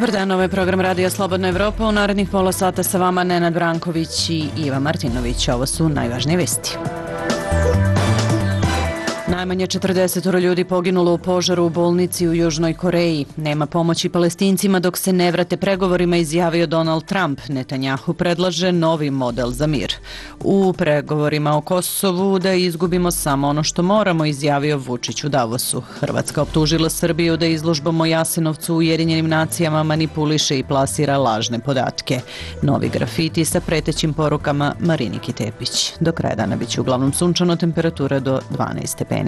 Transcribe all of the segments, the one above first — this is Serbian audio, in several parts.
Dobar dan, ovo je program Radija Slobodna Evropa. U narednih pola sata sa vama Nenad Branković i Iva Martinović. Ovo su najvažnije vesti. Najmanje 40 ljudi poginulo u požaru u bolnici u Južnoj Koreji. Nema pomoći Palestincima dok se ne vrate pregovorima, izjavio Donald Trump. Netanjahu predlaže novi model za mir. U pregovorima o Kosovu da izgubimo samo ono što moramo, izjavio Vučić u Davosu. Hrvatska optužila Srbiju da izložbom o Jasenovcu u Ujedinjenim nacijama manipuliše i plasira lažne podatke. Novi grafiti sa pretećim porukama Mariniki Tepić. Do kraja dana biće uglavnom sunčano, temperatura do 12 stepeni.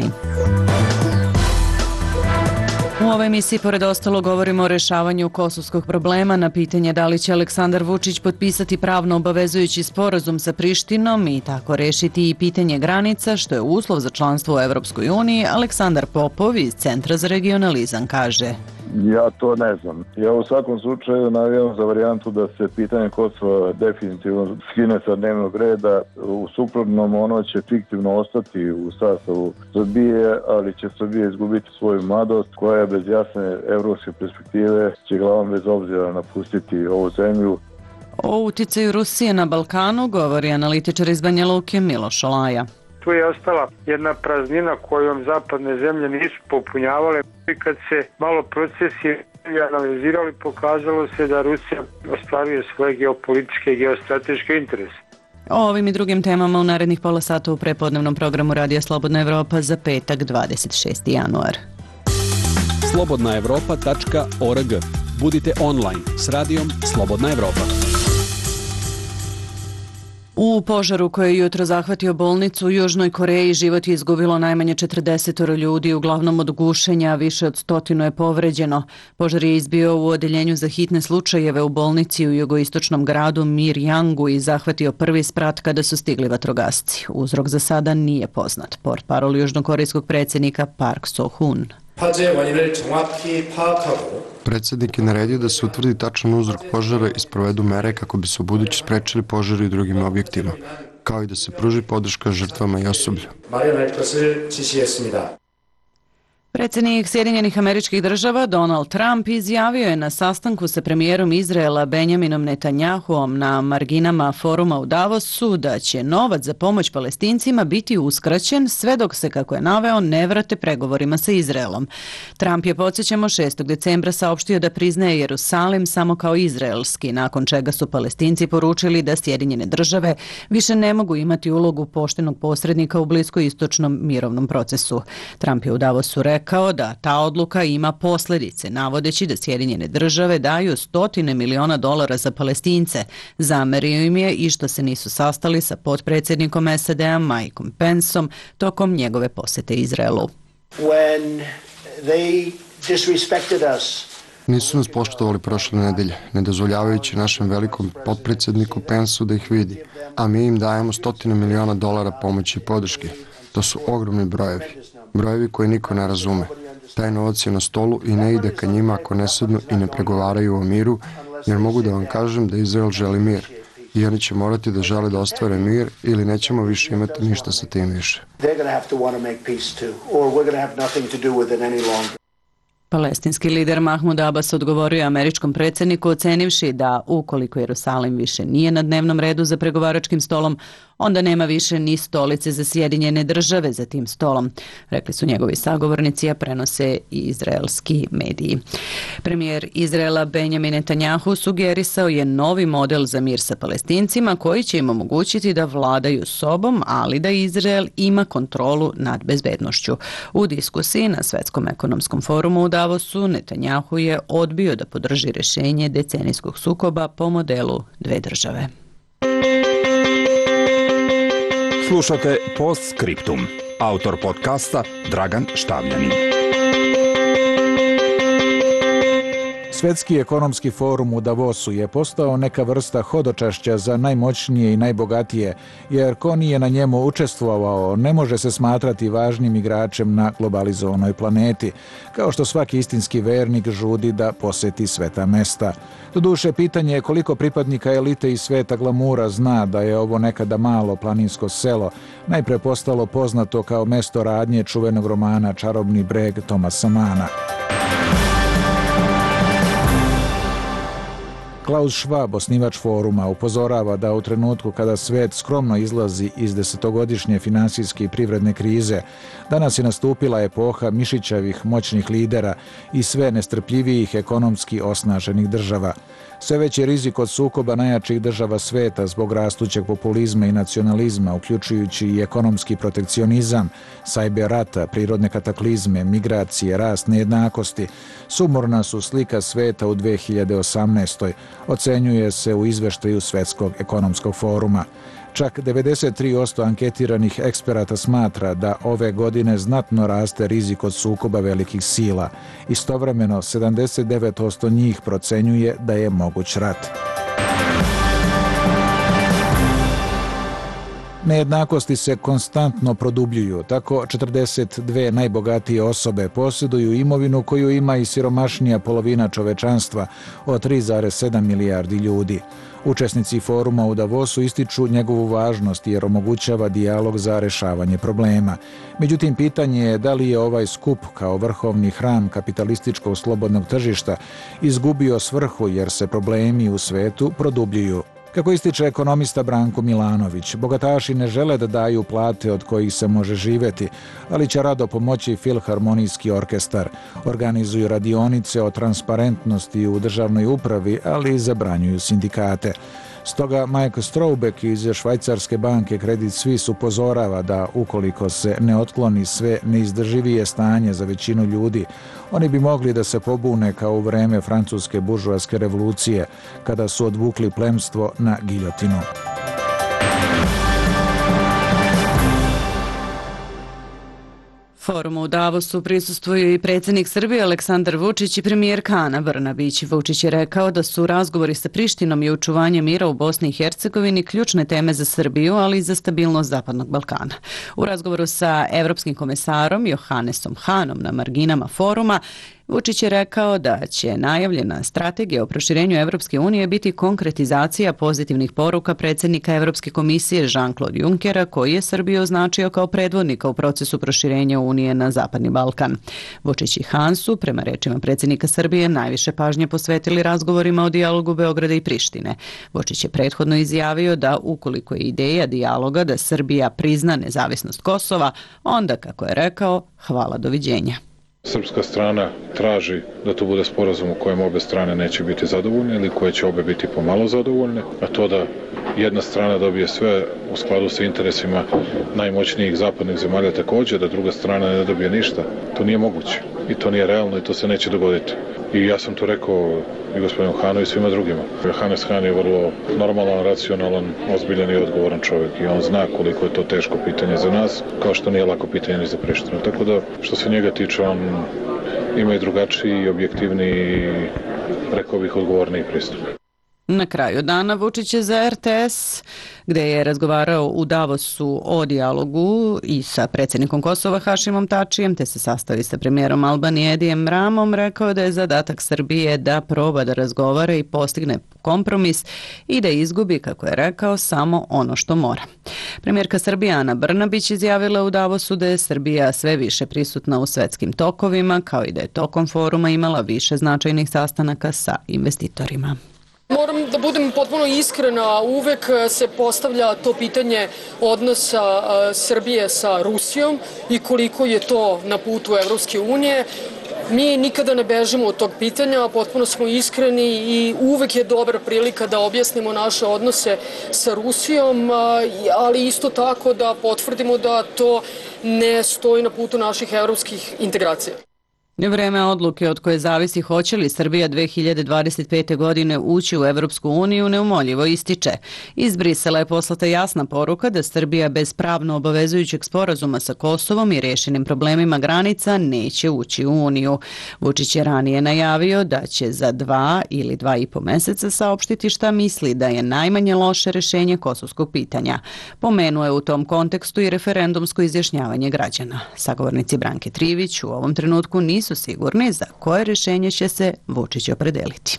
U ovoj emisiji pored ostalo govorimo o rešavanju kosovskog problema, na pitanje da li će Aleksandar Vučić potpisati pravno obavezujući sporazum sa Prištinom i tako rešiti i pitanje granica, što je uslov za članstvo u Evropskoj uniji. Aleksandar Popov iz Centra za regionalizam kaže: Ja to ne znam. Ja u svakom slučaju navijam za varijantu da se pitanje Kosova definitivno skine sa dnevnog reda. U suprotnom ono će fiktivno ostati u sastavu Srbije, ali će Srbija izgubiti svoju mladost koja je bez jasne evropske perspektive će glavom bez obzira napustiti ovu zemlju. O uticaju Rusije na Balkanu govori analitičar iz Banja Luke Miloš Olaja. Tu je ostala jedna praznina kojom zapadne zemlje nisu popunjavale. I kad se malo procesi analizirali, pokazalo se da Rusija ostvaruje svoje geopolitičke i geostrateške interese. O ovim i drugim temama u narednih pola sata u prepodnevnom programu Radija Slobodna Evropa za petak 26. januar. slobodnaevropa.org. Budite online s radijom Slobodna Evropa. U požaru koji je jutro zahvatio bolnicu u Južnoj Koreji život je izgubilo najmanje 40 ljudi, uglavnom od gušenja, a više od 100 je povređeno. Požar je izbio u odeljenju za hitne slučajeve u bolnici u jugoistočnom gradu Mirjangu i zahvatio prvi sprat kada su stigli vatrogasci. Uzrok za sada nije poznat. Portparol južnokorejskog predsjednika Park So-hun. Predsjednik je naredio da se utvrdi tačan uzrok požara i sprovedu mere kako bi se ubuduće sprečili požari u drugim objektima, kao i da se pruži podrška žrtvama i osoblju. Predsjednik Sjedinjenih Američkih Država Donald Trump izjavio je na sastanku sa premijerom Izraela Benjaminom Netanjahuom na marginama foruma u Davosu da će novac za pomoć Palestincima biti uskraćen sve dok se, kako je naveo, ne vrate pregovorima sa Izraelom. Trump je, podsjećamo, 6. decembra saopštio da priznaje Jerusalim samo kao izraelski, nakon čega su Palestinci poručili da Sjedinjene Države više ne mogu imati ulogu poštenog posrednika u bliskoistočnom mirovnom procesu. Trump je u Davosu rekao da ta odluka ima posljedice, navodeći da Sjedinjene Države daju $100 miliona za Palestince. Zamerio im je i što se nisu sastali sa potpredsjednikom SAD-a Mikeom Penceom tokom njegove posjete Izraelu. Nisu nas poštovali prošle nedelje, ne dozvoljavajući našem velikom potpredsjedniku Penceu da ih vidi, a mi im dajemo $100 miliona pomoći i podrške. To su ogromni brojevi. Brojevi koje niko ne razume. Taj novac je na stolu i ne ide ka njima ako ne sednu i ne pregovaraju o miru, jer mogu da vam kažem da Izrael želi mir. I oni će morati da žele da ostvare mir ili nećemo više imati ništa sa tim više. Palestinski lider Mahmud Abbas odgovorio je američkom predsjedniku ocenivši da ukoliko Jerusalim više nije na dnevnom redu za pregovaračkim stolom, onda nema više ni stolice za Sjedinjene Države za tim stolom, rekli su njegovi sagovornici, a prenose i izraelski mediji. Premijer Izraela Benjamin Netanjahu sugerisao je novi model za mir sa Palestincima koji će im omogućiti da vladaju sobom, ali da Izrael ima kontrolu nad bezbednošću. U diskusiji na Svetskom ekonomskom forumu u Davosu Netanjahu je odbio da podrži rješenje decenijskog sukoba po modelu dve države. Slušate Postscriptum. Autor podcasta Dragan Štavljanin. Svetski ekonomski forum u Davosu je postao neka vrsta hodočašća za najmoćnije i najbogatije, jer ko nije na njemu učestvovao ne može se smatrati važnim igračem na globalizovanoj planeti, kao što svaki istinski vernik žudi da poseti sveta mesta. Doduše, pitanje je koliko pripadnika elite i sveta glamura zna da je ovo nekada malo planinsko selo, najpre postalo poznato kao mesto radnje čuvenog romana Čarobni breg Tomasa Mana. Klaus Schwab, osnivač foruma, upozorava da u trenutku kada svet skromno izlazi iz desetogodišnje finansijske i privredne krize, danas je nastupila epoha mišićavih moćnih lidera i sve nestrpljivijih ekonomski osnaženih država. Sve veći rizik od sukoba najjačih država sveta zbog rastućeg populizma i nacionalizma, uključujući i ekonomski protekcionizam, sajber rata, prirodne kataklizme, migracije, rast nejednakosti, sumorna su slika sveta u 2018. Ocenjuje se u izveštaju Svetskog ekonomskog foruma. Čak 93% anketiranih eksperata smatra da ove godine znatno raste rizik od sukoba velikih sila. Istovremeno, 79% njih procenjuje da je moguć rat. Nejednakosti se konstantno produbljuju, tako 42 najbogatije osobe posjeduju imovinu koju ima i siromašnija polovina čovečanstva od 3,7 milijardi ljudi. Učesnici foruma u Davosu ističu njegovu važnost jer omogućava dijalog za rešavanje problema. Međutim, pitanje je da li je ovaj skup kao vrhovni hram kapitalističkog slobodnog tržišta izgubio svrhu jer se problemi u svetu produbljuju. Kako ističe ekonomista Branko Milanović, bogataši ne žele da daju plate od kojih se može živeti, ali će rado pomoći Filharmonijski orkestar. Organizuju radionice o transparentnosti u državnoj upravi, ali i zabranjuju sindikate. Stoga Mike Strobeck iz švajcarske banke Credit Suisse upozorava da ukoliko se ne otkloni sve neizdrživije stanje za većinu ljudi, oni bi mogli da se pobune kao u vreme francuske buržoaske revolucije, kada su odvukli plemstvo na giljotinu. Forumu u Davosu prisustvuju i predsjednik Srbije Aleksandar Vučić i premijerka Ana Brnabić. Vučić je rekao da su razgovori sa Prištinom i očuvanje mira u Bosni i Hercegovini ključne teme za Srbiju, ali i za stabilnost Zapadnog Balkana. U razgovoru sa evropskim komesarom Johannesom Hanom na marginama foruma, Vučić je rekao da će najavljena strategija o proširenju Evropske unije biti konkretizacija pozitivnih poruka predsjednika Evropske komisije Jean-Claude Junckera, koji je Srbiju označio kao predvodnika u procesu proširenja Unije na Zapadni Balkan. Vučić i Han su, prema rečima predsjednika Srbije, najviše pažnje posvetili razgovorima o dijalogu Beograda i Prištine. Vučić je prethodno izjavio da ukoliko je ideja dijaloga da Srbija prizna nezavisnost Kosova, onda, kako je rekao, hvala, doviđenja. Srpska strana traži da to bude sporazum u kojem obe strane neće biti zadovoljne ili koje će obe biti pomalo zadovoljne, a to da jedna strana dobije sve u skladu sa interesima najmoćnijih zapadnih zemalja također, da druga strana ne dobije ništa, to nije moguće i to nije realno i to se neće dogoditi. I ja sam to rekao i gospodinu Hanu i svima drugima. Johannes Han je vrlo normalan, racionalan, ozbiljan i odgovoran čovjek i on zna koliko je to teško pitanje za nas, kao što nije lako pitanje ni za Prištinu. Tako da, što se njega tiče, on ima i drugačiji, objektivni, rekao bih, odgovorniji pristup. Na kraju dana Vučić je za RTS, gdje je razgovarao u Davosu o dijalogu i sa predsjednikom Kosova Hašimom Tačijem, te se sastavi sa premijerom Albanije Edijem Ramom, rekao da je zadatak Srbije da proba da razgovara i postigne kompromis i da izgubi, kako je rekao, samo ono što mora. Premijerka Srbije Ana Brnabić izjavila u Davosu da je Srbija sve više prisutna u svetskim tokovima, kao i da je tokom foruma imala više značajnih sastanaka sa investitorima. Moram da budem potpuno iskrena, uvek se postavlja to pitanje odnosa Srbije sa Rusijom i koliko je to na putu Evropske unije. Mi nikada ne bežimo od tog pitanja, potpuno smo iskreni i uvek je dobra prilika da objasnimo naše odnose sa Rusijom, ali isto tako da potvrdimo da to ne stoji na putu naših evropskih integracija. Vreme odluke od koje zavisi hoće li Srbija 2025. godine ući u Evropsku uniju neumoljivo ističe. Iz Brisela je poslata jasna poruka da Srbija bez pravno obavezujućeg sporazuma sa Kosovom i rešenim problemima granica neće ući u Uniju. Vučić je ranije najavio da će za 2 ili 2,5 meseca saopštiti šta misli da je najmanje loše rešenje kosovskog pitanja. Pomenuo je u tom kontekstu i referendumsko izjašnjavanje građana. Sagovornici Branke Trivić u ovom trenutku nisu sigurni za koje rješenje će se Vučić opredeliti.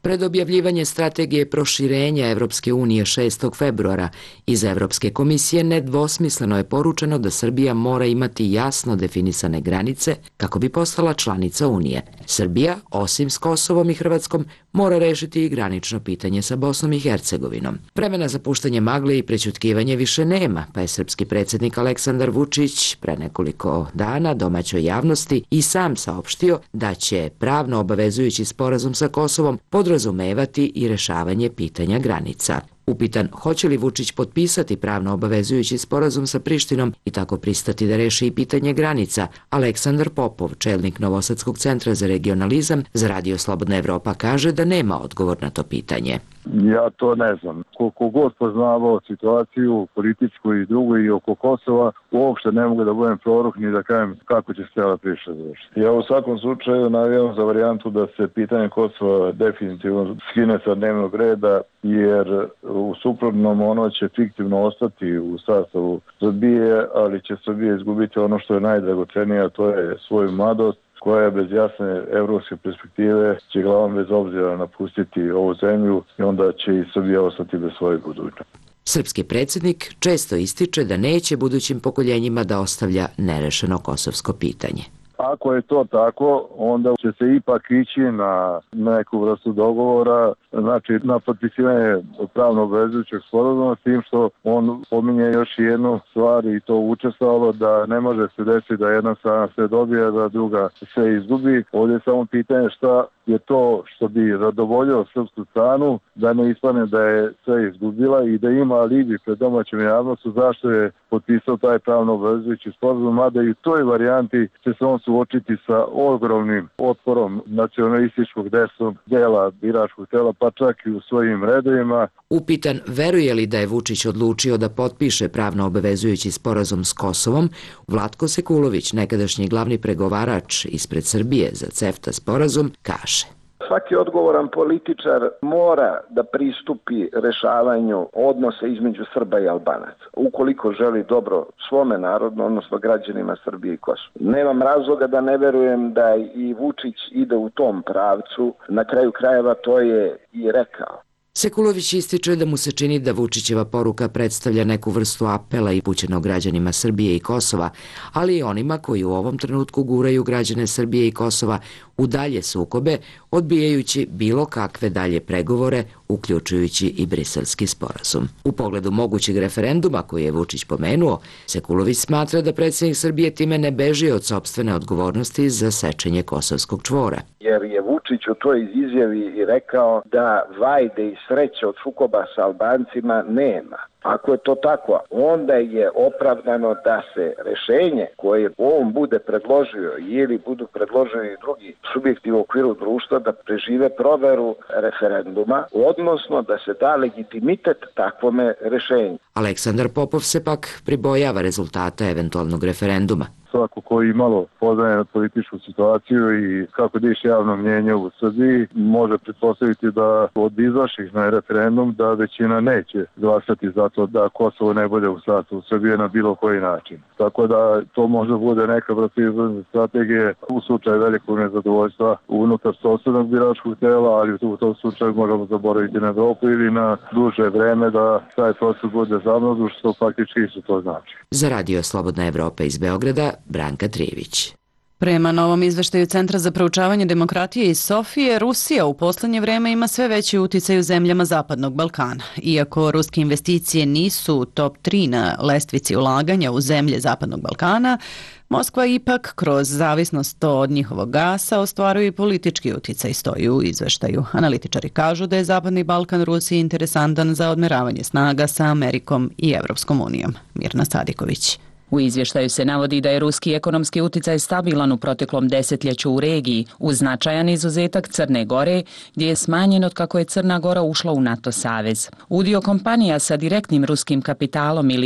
Pred objavljivanje strategije proširenja Evropske unije 6. februara iz Evropske komisije nedvosmisleno je poručeno da Srbija mora imati jasno definisane granice kako bi postala članica Unije. Srbija, osim s Kosovom i Hrvatskom, mora rešiti i granično pitanje sa Bosnom i Hercegovinom. Vremena za puštanje magle i prećutkivanje više nema, pa je srpski predsjednik Aleksandar Vučić pre nekoliko dana domaćoj javnosti i sam saopštio da će pravno obavezujući sporazum sa Kosovom podrazumevati i rešavanje pitanja granica. Upitan hoće li Vučić potpisati pravno obavezujući sporazum sa Prištinom i tako pristati da reši i pitanje granica, Aleksandar Popov, čelnik Novosadskog centra za regionalizam, za Radio Slobodna Evropa kaže da nema odgovor na to pitanje. Ja to ne znam. Koliko god poznavao situaciju političku i drugu i oko Kosova, uopšte ne mogu da budem prorok ni da kažem kako će se cijela priča završiti. Ja u svakom slučaju navijam za varijantu da se pitanje Kosova definitivno skine sa dnevnog reda, jer u suprotnom ono će fiktivno ostati u sastavu Srbije, ali će Srbija izgubiti ono što je najdragocenije, a to je svoju mladost, koja bez jasne evropske perspektive će glavom bez obzira napustiti ovu zemlju i onda će i Srbija ostati bez svoje budućnosti. Srpski predsjednik često ističe da neće budućim pokoljenjima da ostavlja nerešeno kosovsko pitanje. Ako je to tako, onda će se ipak ići na neku vrstu dogovora, znači na potpisivanje pravno obvezujućeg sporazuma, s tim što on pominje još jednu stvar i to učestvovalo da ne može se desiti da jedna strana se dobije, da druga se izgubi. Ovdje je samo pitanje šta je to što bi zadovoljilo srpsku stranu, da ne ispane da je sve izgubila i da ima alibi pred domaćom javnošću zašto je potpisao taj pravno obvezujući sporazum, mada i u toj varijanti će se on suočiti sa ogromnim otporom nacionalističkog desnog dela biračkog tela, pa čak i u svojim redovima. Upitan veruje li da je Vučić odlučio da potpiše pravno obavezujući sporazum s Kosovom, Vlatko Sekulović, nekadašnji glavni pregovarač ispred Srbije za CEFTA sporazum, kaže: Svaki odgovoran političar mora da pristupi rešavanju odnosa između Srba i Albanaca, ukoliko želi dobro svome narodu, odnosno građanima Srbije i Kosova. Nemam razloga da ne verujem da i Vučić ide u tom pravcu, na kraju krajeva to je i rekao. Sekulović ističe da mu se čini da Vučićeva poruka predstavlja neku vrstu apela i upućenog građanima Srbije i Kosova, ali i onima koji u ovom trenutku guraju građane Srbije i Kosova u dalje sukobe, odbijajući bilo kakve dalje pregovore, uključujući i Briselski sporazum. U pogledu mogućeg referenduma koji je Vučić pomenuo, Sekulović smatra da predsjednik Srbije time ne beži od sopstvene odgovornosti za sečenje kosovskog čvora. Jer je Vučić u toj izjavi i rekao da vajde i sreće od sukoba sa Albancima nema. Ako je to tako, onda je opravdano da se rešenje koje on bude predložio ili budu predložili drugi subjekti u okviru društva da prežive proveru referenduma, odnosno da se da legitimitet takvome rešenju. Aleksandar Popov se pak pribojava rezultata eventualnog referenduma. Svako koji malo poznaje političku situaciju i kako diše javno mnjenje u Srbiji, može pretpostaviti da od izašlih na referendum da većina neće glasati za to da Kosovo ne bude u sastavu Srbije na bilo koji način. Tako da to možda bude neka vrsta izlazne strategije u slučaju velikog nezadovoljstva unutar sopstvenog biračkog tela, ali u tom slučaju možemo zaboraviti na Evropu ili na duže vreme da taj proces bude zamrznuo, što faktički isto to znači. Za Radio Slobodna Evropa iz Beograda, Branka Trijević. Prema novom izveštaju Centra za proučavanje demokratije iz Sofije, Rusija u posljednje vrijeme ima sve veći uticaj u zemljama Zapadnog Balkana. Iako ruske investicije nisu top 3 na lestvici ulaganja u zemlje Zapadnog Balkana, Moskva ipak kroz zavisnost od njihovog gasa ostvaruje i politički uticaj, stoji u izveštaju. Analitičari kažu da je Zapadni Balkan Rusiji interesantan za odmeravanje snaga sa Amerikom i Evropskom unijom. Mirna Sadiković. U izvještaju se navodi da je ruski ekonomski uticaj stabilan u proteklom desetljeću u regiji, uz značajan izuzetak Crne Gore, gdje je smanjen od kako je Crna Gora ušla u NATO savez. Udio kompanija sa direktnim ruskim kapitalom ili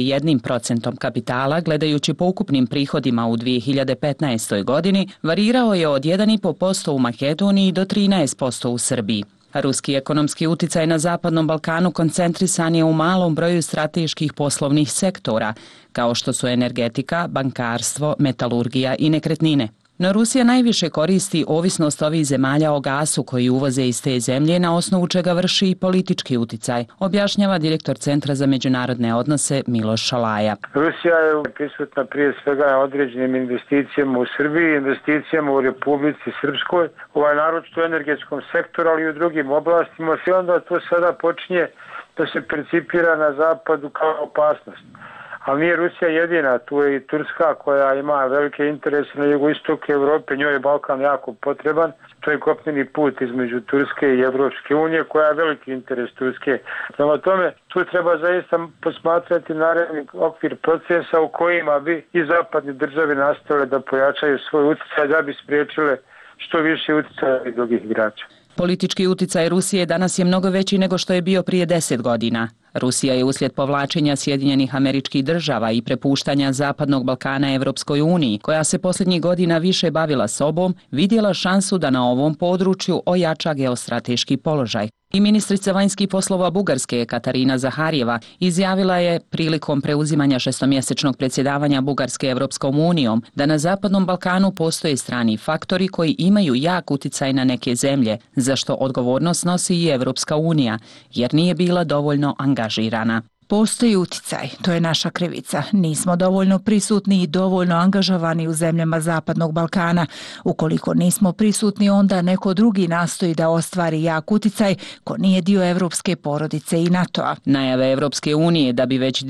1% kapitala, gledajući po ukupnim prihodima u 2015. godini, varirao je od 1,5% u Makedoniji do 13% u Srbiji. Ruski ekonomski uticaj na Zapadnom Balkanu koncentrisan je u malom broju strateških poslovnih sektora, kao što su energetika, bankarstvo, metalurgija i nekretnine. No Rusija najviše koristi ovisnost ovih zemalja o gasu koji uvoze iz te zemlje, na osnovu čega vrši i politički uticaj, objašnjava direktor Centra za međunarodne odnose Miloš Šalaja. Rusija je prisutna prije svega na određenim investicijama u Srbiji, investicijama u Republici Srpskoj, naročito u energetskom sektoru, ali i u drugim oblastima. I onda to sada počinje da se percipira na zapadu kao opasnost. Ali nije Rusija jedina, tu je i Turska koja ima velike interese na jugoistoku Evrope, njoj je Balkan jako potreban. To je kopneni put između Turske i Evropske unije koja je veliki interes Turske. Prema tome, tu treba zaista posmatrati naredni okvir procesa u kojima bi i zapadne države nastavile da pojačaju svoj utjecaj da bi spriječile što više utjecaja i drugih igrača. Politički uticaj Rusije danas je mnogo veći nego što je bio prije 10 godina. Rusija je uslijed povlačenja Sjedinjenih Američkih Država i prepuštanja Zapadnog Balkana Evropskoj uniji, koja se posljednjih godina više bavila sobom, vidjela šansu da na ovom području ojača geostrateški položaj. I ministrica vanjskih poslova Bugarske Katarina Zaharijeva izjavila je prilikom preuzimanja šestomjesečnog predsjedavanja Bugarske Evropskom unijom da na Zapadnom Balkanu postoje strani faktori koji imaju jak uticaj na neke zemlje, za što odgovornost nosi i Evropska unija, jer nije bila dovoljno angažirana. Postoji uticaj, to je naša krivica. Nismo dovoljno prisutni i dovoljno angažovani u zemljama Zapadnog Balkana. Ukoliko nismo prisutni, onda neko drugi nastoji da ostvari jak uticaj ko nije dio evropske porodice i NATO-a. Najave Evropske unije da bi već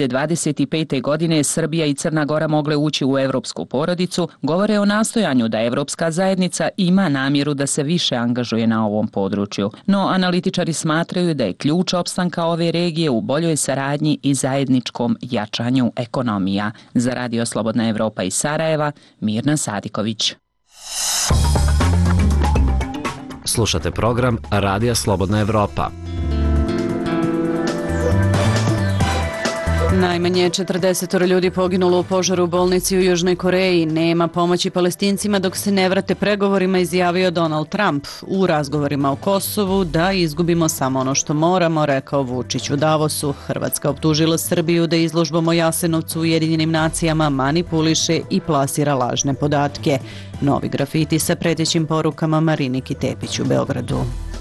2025. godine Srbija i Crna Gora mogle ući u evropsku porodicu govore o nastojanju da Evropska zajednica ima namjeru da se više angažuje na ovom području. No analitičari smatraju da je ključ opstanka ove regije u boljoj saradnji i zajedničkom jačanju ekonomija. Za Radio Slobodna Evropa iz Sarajeva, Mirna Sadiković. Slušate program Radija Slobodna Evropa. Najmanje 40 ljudi poginulo u požaru u bolnici u Južnoj Koreji. Nema pomoći Palestincima dok se ne vrate pregovorima, izjavio Donald Trump. U razgovorima o Kosovu da izgubimo samo ono što moramo, rekao Vučić u Davosu. Hrvatska optužila Srbiju da izložbom o Jasenovcu u Ujedinjenim nacijama manipuliše i plasira lažne podatke. Novi grafiti sa pretećim porukama Mariniki Tepić u Beogradu.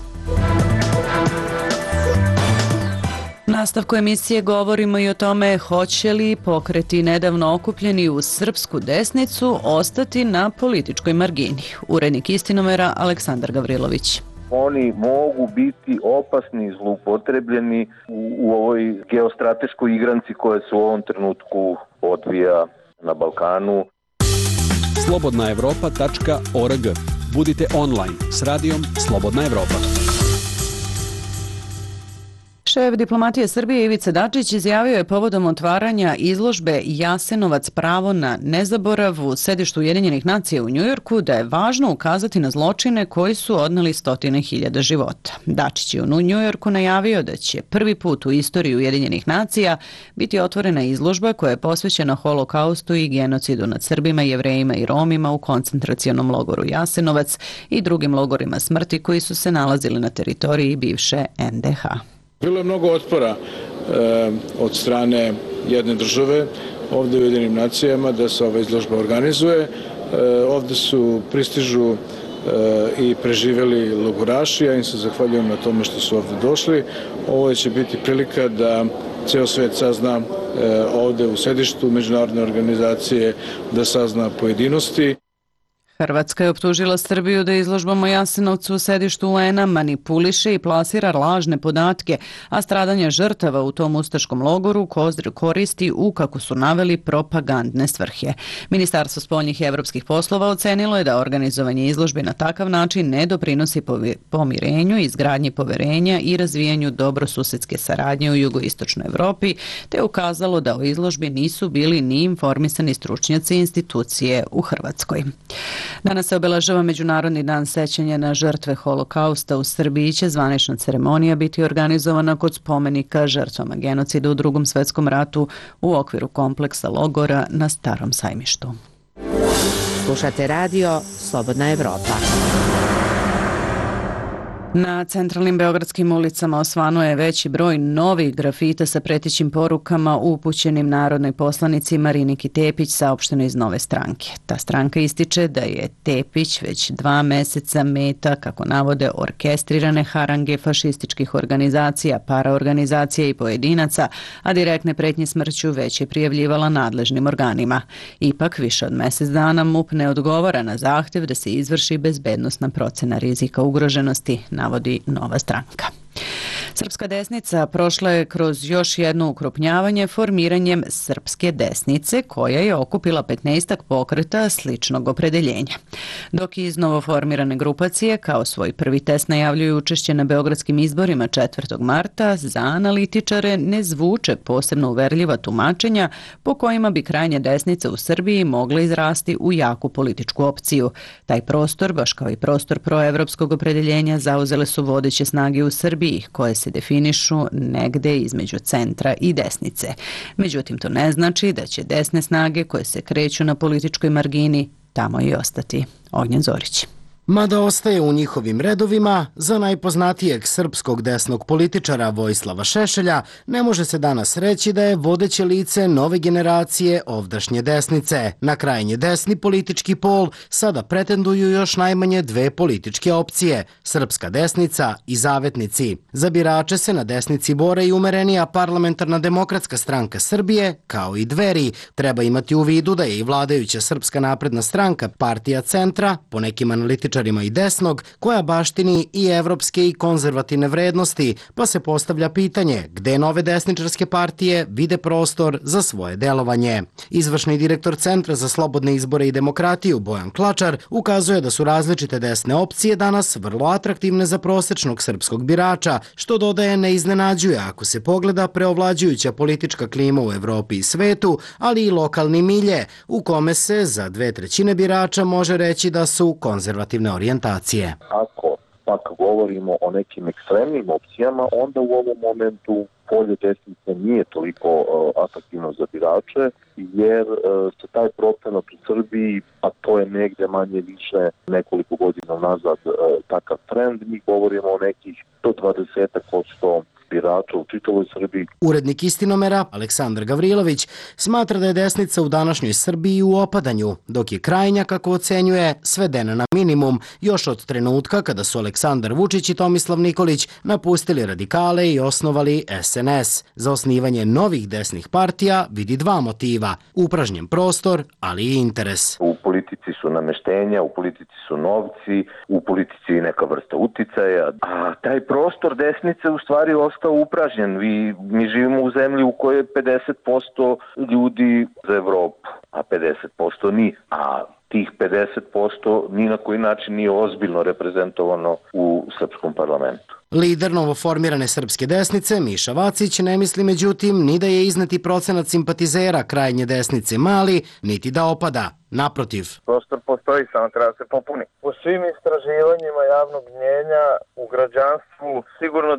Nastavku emisije govorimo i o tome hoće li pokreti nedavno okupljeni u srpsku desnicu ostati na političkoj margini. Urednik Istinomera Aleksandar Gavrilović. Oni mogu biti opasni i zloupotrebljeni u ovoj geostrateškoj igranci koja se u ovom trenutku odvija na Balkanu. slobodnaevropa.org. Budite online s radijom Slobodna Evropa. Šef diplomatije Srbije Ivica Dačić izjavio je povodom otvaranja izložbe Jasenovac pravo na nezaborav u sedištu Ujedinjenih nacija u Njujorku da je važno ukazati na zločine koji su odneli 100.000 života. Dačić je u Njujorku najavio da će prvi put u istoriji Ujedinjenih nacija biti otvorena izložba koja je posvećena holokaustu i genocidu nad Srbima, Jevrejima i Romima u koncentracionom logoru Jasenovac i drugim logorima smrti koji su se nalazili na teritoriji bivše NDH. Bilo je mnogo otpora od strane jedne države ovdje u Ujedinjenim nacijama da se ova izložba organizuje. Ovdje pristižu i preživjeli logoraši, ja im se zahvaljujem na tome što su ovdje došli. Ovo će biti prilika da ceo svijet sazna ovdje u sedištu međunarodne organizacije, da sazna pojedinosti. Hrvatska je optužila Srbiju da izložbom o Jasenovcu u sedištu UN-a manipuliše i plasira lažne podatke, a stradanje žrtava u tom ustaškom logoru koristi u, kako su naveli, propagandne svrhe. Ministarstvo spoljnih i evropskih poslova ocenilo je da organizovanje izložbe na takav način ne doprinosi pomirenju, izgradnji poverenja i razvijanju dobrosusedske saradnje u jugoistočnoj Evropi, te ukazalo da o izložbi nisu bili ni informisani stručnjaci institucije u Hrvatskoj. Danas se obeležava Međunarodni dan sećanja na žrtve holokausta. U Srbiji će zvanična ceremonija biti organizovana kod spomenika žrtvama genocida u Drugom svjetskom ratu u okviru kompleksa logora na Starom sajmištu. Slušate radio Slobodna Evropa. Na centralnim beogradskim ulicama osvanuo je veći broj novih grafita sa pretećim porukama upućenim narodnoj poslanici Mariniki Tepić, saopšteno iz Nove stranke. Ta stranka ističe da je Tepić već 2 meseca meta, kako navode, orkestrirane harange fašističkih organizacija, paraorganizacija i pojedinaca, a direktne pretnje smrću već je prijavljivala nadležnim organima. Ipak, više od mesec dana MUP ne odgovara na zahtev da se izvrši bezbednosna procena rizika ugroženosti, navodi Nova stranka. Srpska desnica prošla je kroz još jedno ukrupnjavanje formiranjem Srpske desnice, koja je okupila 15 pokreta sličnog opredeljenja. Dok iz novoformirane grupacije kao svoj prvi test najavljuju učešće na beogradskim izborima 4. marta, za analitičare ne zvuče posebno uverljiva tumačenja po kojima bi krajnja desnica u Srbiji mogla izrasti u jaku političku opciju. Taj prostor, baš kao i prostor proevropskog opredeljenja, zauzele su vodeće snage u Srbiji, koje se definišu negde između centra i desnice. Međutim, to ne znači da će desne snage koje se kreću na političkoj margini tamo i ostati. Ognjen Zorić. Mada ostaje u njihovim redovima, za najpoznatijeg srpskog desnog političara Vojislava Šešelja ne može se danas reći da je vodeće lice nove generacije ovdašnje desnice. Na krajnje desni politički pol sada pretenduju još najmanje 2 političke opcije, Srpska desnica i Zavetnici. Za birače se na desnici bore i umerenija Parlamentarna demokratska stranka Srbije, kao i Dveri. Treba imati u vidu da je i vladajuća Srpska napredna stranka partija centra, po nekim analitičarima i desnog, koja baštini i evropske i konzervativne vrednosti, pa se postavlja pitanje gde nove desničarske partije vide prostor za svoje delovanje. Izvršni direktor Centra za slobodne izbore i demokratiju Bojan Klačar ukazuje da su različite desne opcije danas vrlo atraktivne za prosečnog srpskog birača, što dodaje ne iznenađuje ako se pogleda preovlađujuća politička klima u Evropi i svetu, ali i lokalni milje, u kome se za 2/3 birača može reći da su konzervativne orijentacije. Ako pak govorimo o nekim ekstremnim opcijama, onda u ovom momentu polje desnice nije toliko atraktivno za birače, jer se taj procenat u Srbiji, a to je negde manje više nekoliko godina nazad takav trend, mi govorimo o nekih 120% birača u čitavoj Srbiji. Urednik Istinomera, Aleksandar Gavrilović, smatra da je desnica u današnjoj Srbiji u opadanju, dok je krajnja, kako ocenjuje, svedena na minimum, još od trenutka kada su Aleksandar Vučić i Tomislav Nikolić napustili radikale i osnovali SNS. Za osnivanje novih desnih partija vidi 2 motiva, upražnjen prostor, ali i interes. U politici su nameštenja, u politici su novci, u politici je neka vrsta uticaja, a taj prostor desnice u stvari ostao upražnjen. Mi živimo u zemlji u kojoj je 50% ljudi za Evropu, a 50% nije. A tih 50% ni na koji način nije ozbiljno reprezentovano u srpskom parlamentu. Lider novoformirane srpske desnice, Miša Vacić, ne misli međutim ni da je izneti procenat simpatizera krajnje desnice mali, niti da opada. Naprotiv. Prostor postoji, samo treba se popuni. U svim istraživanjima javnog mnjenja u građanstvu sigurno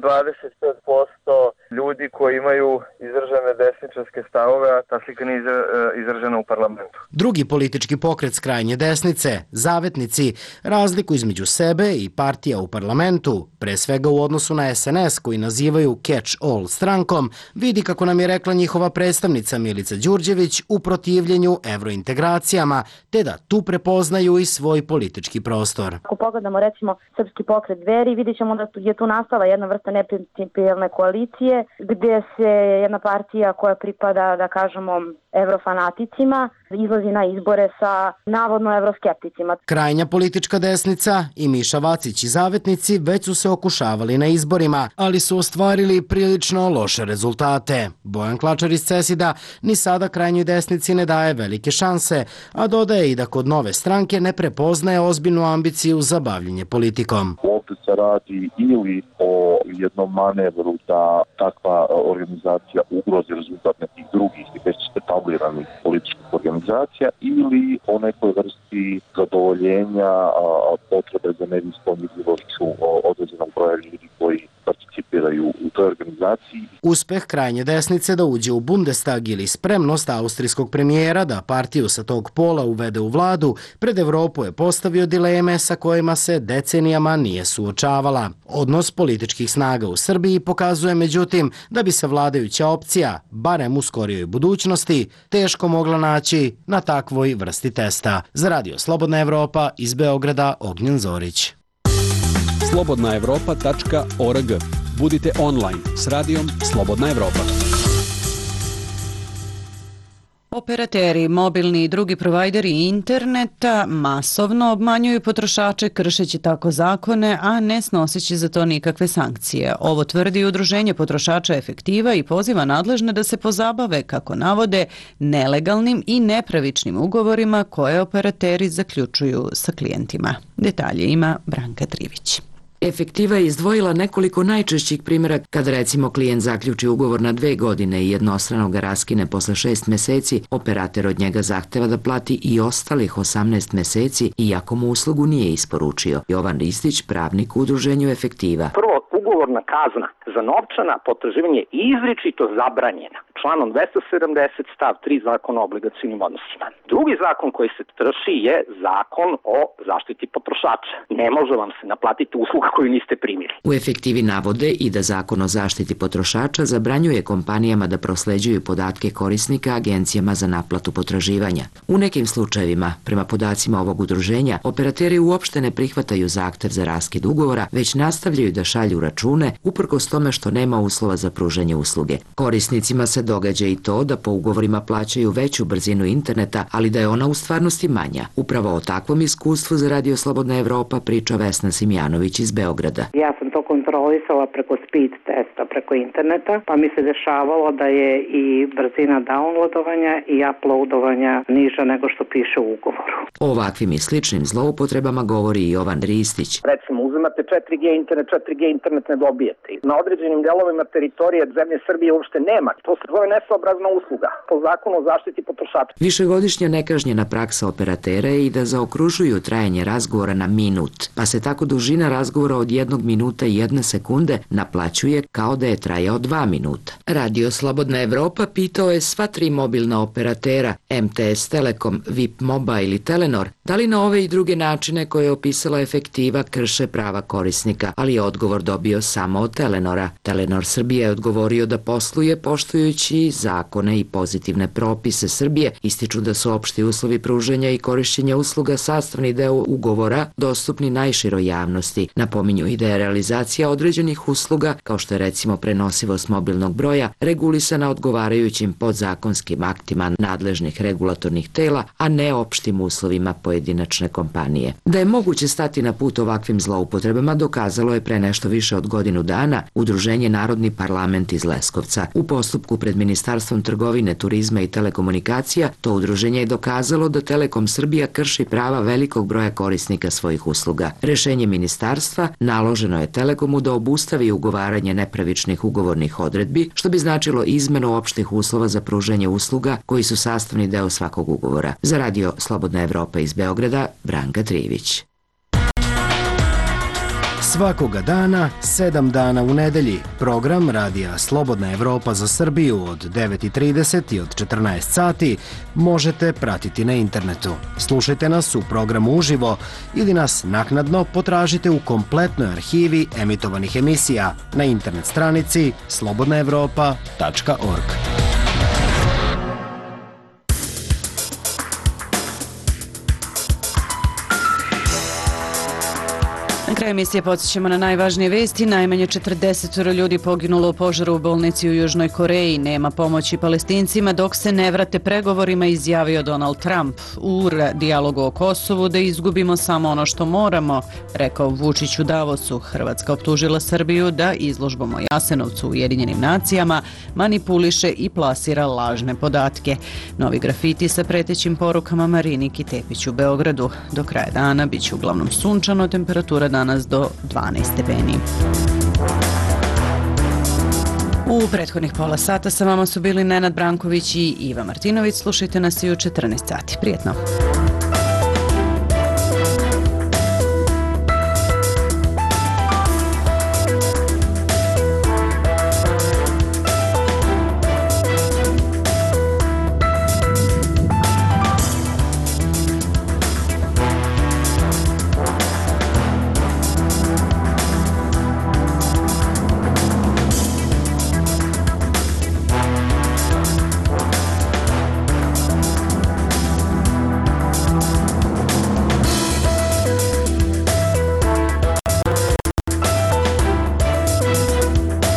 25% ljudi koji imaju izražene desničarske stavove, a ta slika nije izražena u parlamentu. Drugi politički pokret s krajnje desnice, Zavetnici, razliku između sebe i partija u parlamentu, pre svega u odnosu na SNS koji nazivaju catch-all strankom, vidi, kako nam je rekla njihova predstavnica Milica Đurđević, u protivljenju evrointegracijama, te da tu prepoznaju i svoj politički prostor. Ako pogledamo recimo Srpski pokret Dveri, vidjet ćemo da je tu nastala jedna vrsta neprincipijelne koalicije, gdje se jedna partija koja pripada, da kažemo, evrofanaticima, izlazi na izbore sa navodno evroskepticima. Krajnja politička desnica i Miša Vacić i Zavetnici već su se okušavali na izborima, ali su ostvarili prilično loše rezultate. Bojan Klačar iz CESID-a ni sada krajnjoj desnici ne daje velike šanse, a dodaje i da kod nove stranke ne prepoznaje ozbiljnu ambiciju za bavljenje politikom. Ovdje se radi ili o jednom manevru da takva organizacija ugrozi rezultat nekih drugih već etabliranih političkih organizacija ili o nekoj vrsti zadovoljenja potrebe za medijskom vidljivošću određenog broja ljudi koji participiraju u toj organizaciji. Uspeh krajnje desnice da uđe u Bundestag ili spremnost austrijskog premijera da partiju sa tog pola uvede u vladu pred Evropu je postavio dileme sa kojima se decenijama nije suočavala. Odnos političkih snaga u Srbiji pokazuje međutim da bi se vladajuća opcija, barem u skorijoj budućnosti, teško mogla naći na takvoj vrsti testa. Za Radio Slobodna Evropa iz Beograda, Ognjen Zorić. slobodnaevropa.org. Budite online s radijom Slobodna Evropa. Operateri, mobilni i drugi provajderi interneta masovno obmanjuju potrošače kršeći tako zakone, a ne snoseći za to nikakve sankcije. Ovo tvrdi Udruženje potrošača Efektiva i poziva nadležne da se pozabave, kako navode, nelegalnim i nepravičnim ugovorima koje operateri zaključuju sa klijentima. Detalje ima Branka Trivić. Efektiva je izdvojila nekoliko najčešćih primjera kada recimo klijent zaključi ugovor na 2 godine i jednostrano ga raskine posle 6 meseci, operater od njega zahteva da plati i ostalih 18 meseci iako mu uslugu nije isporučio. Jovan Ristić, pravnik u Udruženju Efektiva. Prvo, ugovorna kazna za novčana potraživanja je izričito zabranjena članom 270 stav 3 Zakona o obligacionim odnosima. Drugi zakon koji se krši je Zakon o zaštiti potrošača. Ne može vam se naplatiti usluga koju niste primili. U Efektivi navode i da Zakon o zaštiti potrošača zabranjuje kompanijama da prosleđuju podatke korisnika agencijama za naplatu potraživanja. U nekim slučajevima, prema podacima ovog udruženja, operateri uopšte ne prihvataju zahtev za raskid ugovora, već nastavljaju da šalju račune uprkos tome što nema uslova za pružanje usluge. Korisnicima se događa i to da po ugovorima plaćaju veću brzinu interneta, ali da je ona u stvarnosti manja. Upravo o takvom iskustvu za Radio Slobodna Evropa priča Vesna Simjanović iz Beograda. Ja sam to kontrolisala preko speed testa, preko interneta, pa mi se dešavalo da je i brzina downloadovanja i uploadovanja niža nego što piše u ugovoru. O ovakvim i sličnim zloupotrebama govori i Jovan Ristić. Recimo, uzimate 4G internet ne dobijete. Na određenim delovima teritorije zemlje Srbije uopšte nema. To se zove nesaobrazna usluga po zakonu o zaštiti potrošača. Višegodišnja nekažnjena praksa operatera je i da zaokružuju trajanje razgovora na minut, pa se tako dužina razgovora od 1 minuta i 1 sekunde naplaćuje kao da je trajao 2 minuta. Radio Slobodna Evropa pitao je sva 3 mobilna operatera, MTS Telekom, VIP Mobile i Telenor, da li na ove i druge načine koje je opisala Efektiva krše prava korisnika, ali je odgovor dobio samo od Telenora. Telenor Srbije je odgovorio da posluje poštujući zakone i pozitivne propise Srbije, ističu da su opšti uslovi pružanja i korišćenja usluga sastavni deo ugovora dostupni najširoj javnosti. Napominju i da je realizacija određenih usluga, kao što je recimo prenosivost mobilnog broja, regulisana odgovarajućim podzakonskim aktima nadležnih regulatornih tela, a ne opštim uslovima pojedinačne kompanije. Da je moguće stati na put ovakvim zloupotrebama dokazalo je pre nešto više od godinu dana Udruženje Narodni parlament iz Leskovca. U postupku pred Ministarstvom trgovine, turizma i telekomunikacija to udruženje je dokazalo da Telekom Srbija krši prava velikog broja korisnika svojih usluga. Rešenje ministarstva naloženo je Telekomu da obustavi ugovaranje nepravičnih ugovornih odredbi, što bi značilo izmenu opštih uslova za pružanje usluga koji su sastavni deo svakog ugovora. Za Radio Slobodna Evropa iz Beograda, Branka Trivić. Svakoga dana, 7 dana u nedelji, program Radija Slobodna Evropa za Srbiju od 9:30 i od 14 sati možete pratiti na internetu. Slušajte nas u programu uživo ili nas naknadno potražite u kompletnoj arhivi emitovanih emisija na internet stranici slobodnaevropa.org. Na kraju emisije podsjećamo na najvažnije vesti. Najmanje 40 ljudi poginulo u požaru u bolnici u Južnoj Koreji. Nema pomoći Palestincima dok se ne vrate pregovorima, izjavio Donald Trump. U dijalogu o Kosovu da izgubimo samo ono što moramo, rekao Vučić u Davosu. Hrvatska optužila Srbiju da izložbom o Jasenovcu u Ujedinjenim nacijama manipuliše i plasira lažne podatke. Novi grafiti sa pretećim porukama Mariniki Tepić u Beogradu. Do kraja dana bit će uglavnom sunčano, temperatura danas do 12 stepeni. U prethodnih pola sata sa vama su bili Nenad Branković i Iva Martinović. Slušajte nas i u 14 sati. Prijetno!